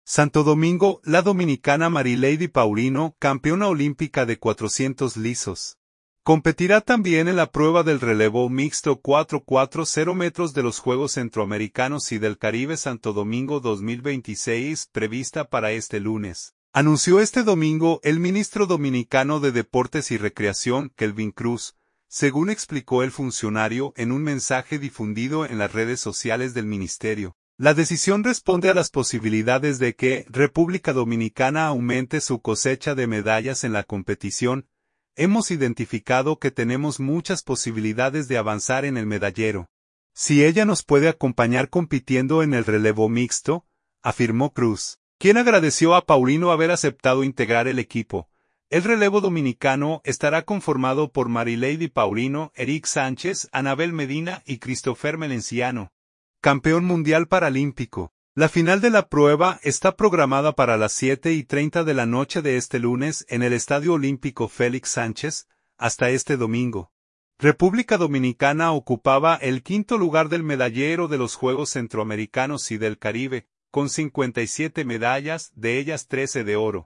Santo Domingo, la dominicana Marilady Paulino, campeona olímpica de 400 lisos. Competirá también en la prueba del relevo mixto 4x0 metros de los Juegos Centroamericanos y del Caribe Santo Domingo 2026, prevista para este lunes. Anunció este domingo el ministro dominicano de Deportes y Recreación, Kelvin Cruz, según explicó el funcionario en un mensaje difundido en las redes sociales del ministerio. La decisión responde a las posibilidades de que República Dominicana aumente su cosecha de medallas en la competición. Hemos identificado que tenemos muchas posibilidades de avanzar en el medallero. Si ella nos puede acompañar compitiendo en el relevo mixto, afirmó Cruz, quien agradeció a Paulino haber aceptado integrar el equipo. El relevo dominicano estará conformado por Marilady Paulino, Eric Sánchez, Anabel Medina y Christopher Melenciano, campeón mundial paralímpico. La final de la prueba está programada para las 7:30 de la noche de este lunes en el Estadio Olímpico Félix Sánchez, hasta este domingo. República Dominicana ocupaba el quinto lugar del medallero de los Juegos Centroamericanos y del Caribe, con 57 medallas, de ellas 13 de oro.